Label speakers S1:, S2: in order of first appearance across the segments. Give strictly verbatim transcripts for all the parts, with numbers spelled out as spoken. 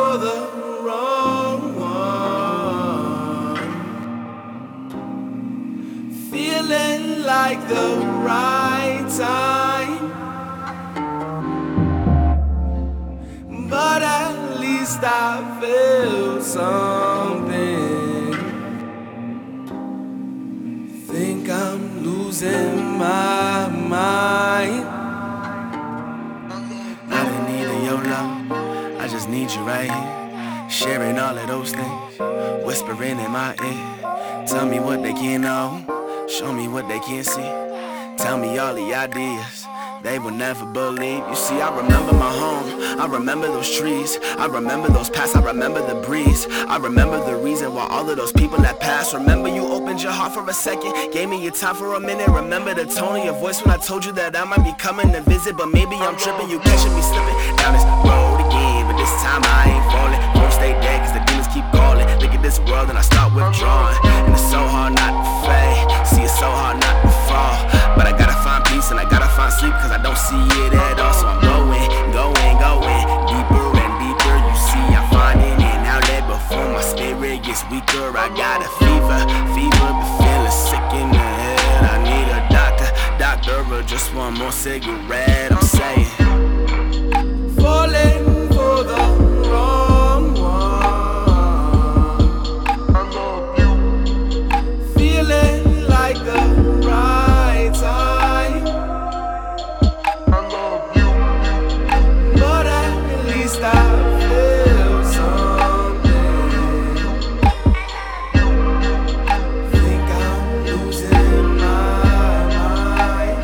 S1: for the wrong one, feeling like the right time, but at least I feel something. Think I'm losing my mind. I didn't need a YOLO, I just need you right here, sharing all of those things, whispering in my ear. Tell me what they can't know, show me what they can't see. Tell me all the ideas they will never believe. You see, I remember my home, I remember those trees, I remember those paths, I remember the breeze, I remember the reason why all of those people that passed. Remember you opened your heart for a second, gave me your time for a minute. Remember the tone of your voice when I told you that I might be coming to visit, but maybe I'm tripping, you catching me slipping down this road again. But this time I ain't falling, won't stay dead cause the demons keep calling. Look at this world and I start withdrawing, and it's so hard not to fade. See, it's so hard not to fall, but I gotta find peace and I gotta find sleep cause I don't see it at all. So I'm going, going, going deeper and deeper. You see, I'm finding an outlet before my spirit gets weaker. I got a fever, fever, but feeling sick in the head. I need a doctor, doctor, or just one more cigarette. I'm saying, falling for the wrong one, feeling like the right time, but at least I feel something. Think I'm losing my mind.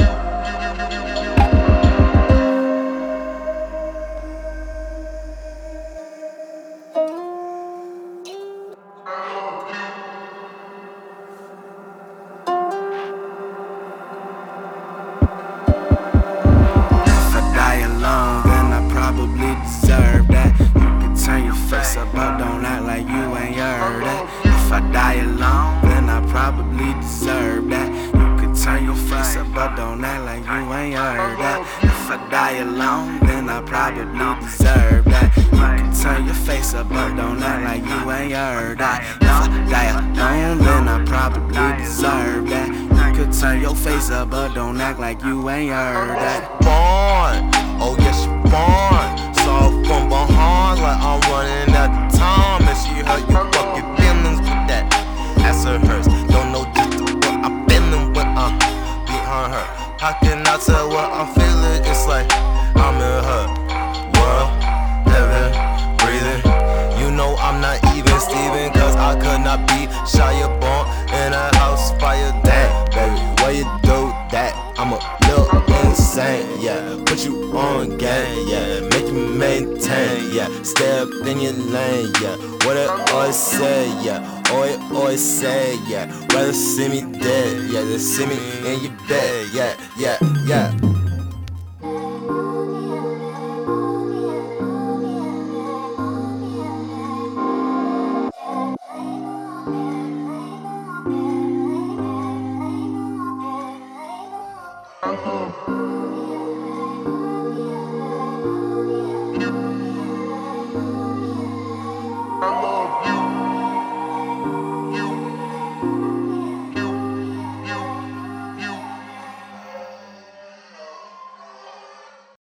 S1: If I die alone, then I probably deserve that. You can turn your face up, but don't act like you ain't heard that. If I die alone, then I probably deserve that. You can turn your face up, but don't act like you ain't heard that. If I die alone, then I probably deserve that. You can turn your face up, but don't act like you ain't heard that. If I die alone, then I probably deserve that. You could turn your face up, but don't act like you ain't heard that.
S2: Born, oh yes, you born. Saw from behind like I'm running at the time, and she hurt you fucking feelings with that ass of hers. Don't know just what I'm feeling when I'm behind her. How can I tell what I'm feeling? It's like I'm in her world, living, breathing. You know I'm not even Steven, cause I could not be shy born in a house fire. Damn, baby, why you do that? I'm a little insane, yeah. Put you on game, yeah. Make you maintain, yeah. Stay up in your lane, yeah. What I always say, yeah. Always, always say, yeah. Rather see me dead, yeah. Than see me in your bed, yeah, yeah, yeah.